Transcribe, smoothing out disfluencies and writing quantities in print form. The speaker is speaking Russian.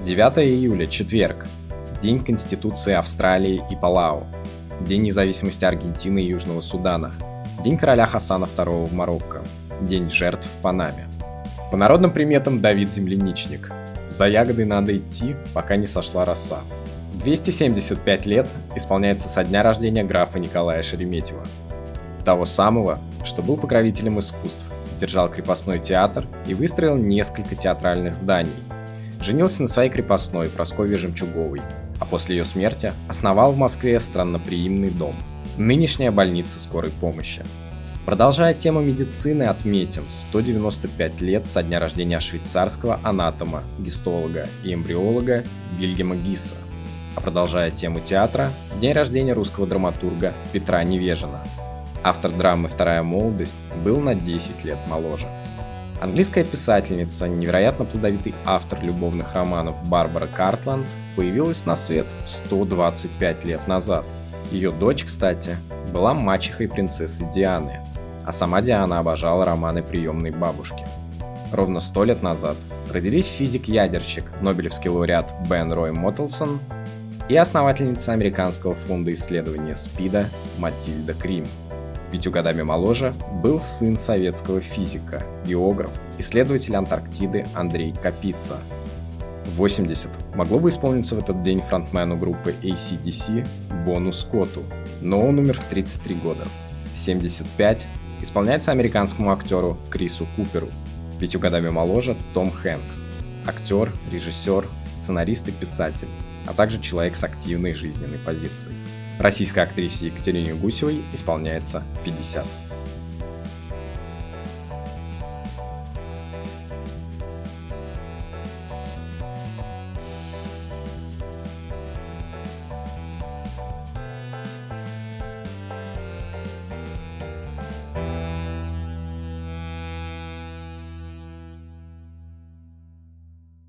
9 июля, четверг. День Конституции Австралии и Палау. День независимости Аргентины и Южного Судана. День короля Хасана II в Марокко. День жертв в Панаме. По народным приметам Давид Земляничник. За ягодой надо идти, пока не сошла роса. 275 лет исполняется со дня рождения графа Николая Шереметьева. Того самого, что был покровителем искусств, держал крепостной театр и выстроил несколько театральных зданий. Женился на своей крепостной Прасковье Жемчуговой, а после ее смерти основал в Москве странноприимный дом, нынешняя больница скорой помощи. Продолжая тему медицины, отметим 195 лет со дня рождения швейцарского анатома, гистолога и эмбриолога Вильгельма Гисса. А продолжая тему театра, день рождения русского драматурга Петра Невежина. Автор драмы «Вторая молодость» был на 10 лет моложе. Английская писательница, невероятно плодовитый автор любовных романов Барбара Картланд появилась на свет 125 лет назад. Ее дочь, кстати, была мачехой принцессы Дианы, а сама Диана обожала романы приемной бабушки. Ровно 100 лет назад родились физик-ядерщик, нобелевский лауреат Бен Рой Моттлсон и основательница Американского фонда исследования СПИДа Матильда Крим. 5 годами моложе был сын советского физика, географ, исследователь Антарктиды Андрей Капица. 80 могло бы исполниться в этот день фронтмену группы AC/DC Бону Скотту, но он умер в 33 года. 75 исполняется американскому актеру Крису Куперу. 5 годами моложе Том Хэнкс, актер, режиссер, сценарист и писатель, а также человек с активной жизненной позицией. Российской актрисе Екатерине Гусевой исполняется 50.